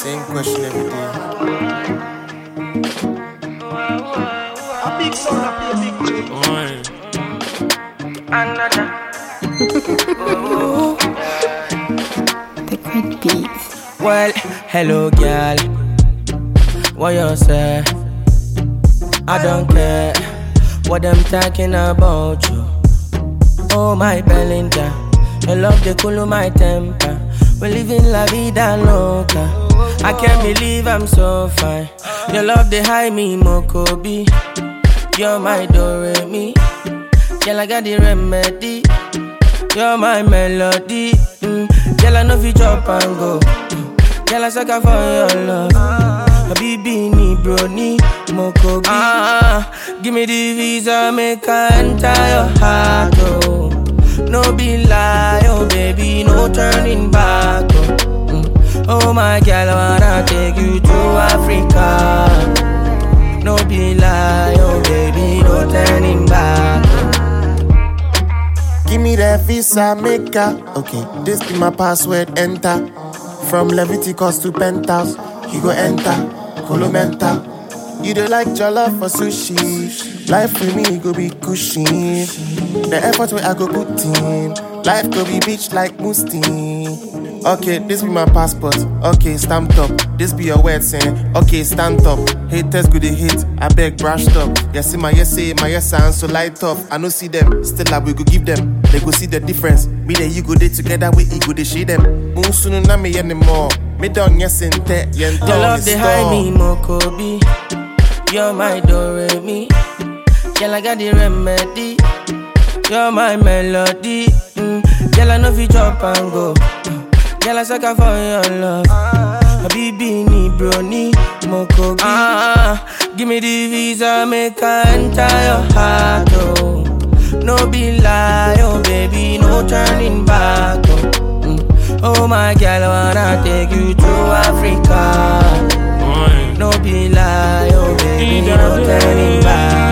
Same question every day. A big sound, a big tune. Another. The quick beats. Well, hello girl, what you say? I don't care what I'm talking about you. Oh my Belinda, your love they cool my temper. We're living la vida loca. I can't believe I'm so fine. Your love they high me Mokobi. You're my Doremi. Girl I got the remedy. You're my melody. Girl I know if you drop and go. Girl I suck for your love. Habibi ni brony Mokobi. Give me the visa, make I enter your heart. Oh, no be lie, oh baby, no turning back. Oh my girl, I wanna take you to Africa. No be lie, oh baby, no turning back. Give me that visa maker. Okay, this be my password, enter. From Leviticus to Penthouse, you go enter, Colomenta. You don't like jollof for sushi. Life for me go be cushy. The effort where I go put in. Life go be bitch like Musti. Okay, this be my passport. Okay, stamped up. This be your word saying. Okay, stand up. Haters go they hate. I beg brushed up. Yes, my yes say, my yes sound so light up. I no see them. Still I we go give them. They go see the difference. Me and you go there together. We go they shade them. Munsunu na me anymore. Me done yes in te. Your love they high me Mokobi. You're my Doremi. Girl I got the remedy. You're my melody. Girl I know if you drop and go. Girl I suck for your love. Habibi ni brony Mokobi. Give me the visa, make I enter your heart. Oh, no be lie, oh baby, no turning back. Oh my girl, I wanna take you to Africa. No be lie, oh baby, no turning back.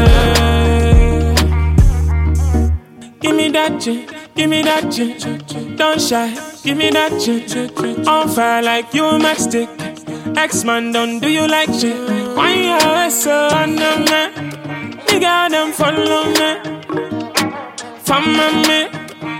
Give me that shit, give me that shit. Don't shy, give me that shit. On fire like you matchstick. X-Man, don't do you like shit? Why you always so under me? Nigga, them follow me. Follow me.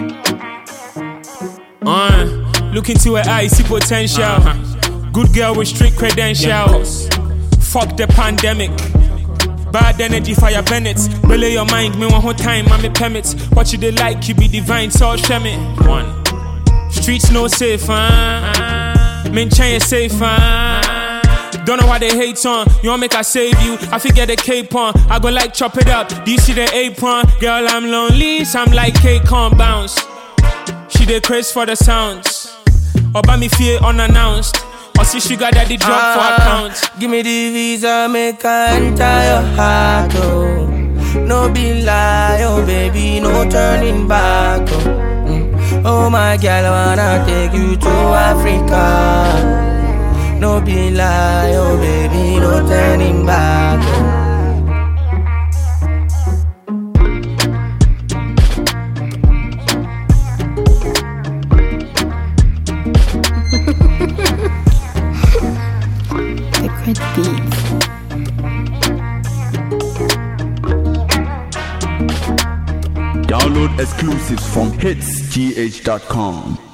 Look into her eyes, see potential. Good girl with strict credentials. Fuck the pandemic. Bad energy, fire Bennett. Relay your mind, me one whole time, I'm permits. What you they like, you be divine, so show me. One. Streets no safe, Men chain safe, Don't know why they hate on. You want make I save you? I forget the cape on. I go like chop it up. Do you see the apron? Girl, I'm lonely, so I'm like cake on bounce. She dey craze for the sounds. Or buy me fear unannounced. Or see sugar daddy drop for account. Give me the visa, make I enter your heart. Oh, no be lie, oh baby, no turning back. Oh my girl, I wanna take you to Africa. No be lie, oh baby, no turning back. The quick beats. Download exclusives from hitsgh.com.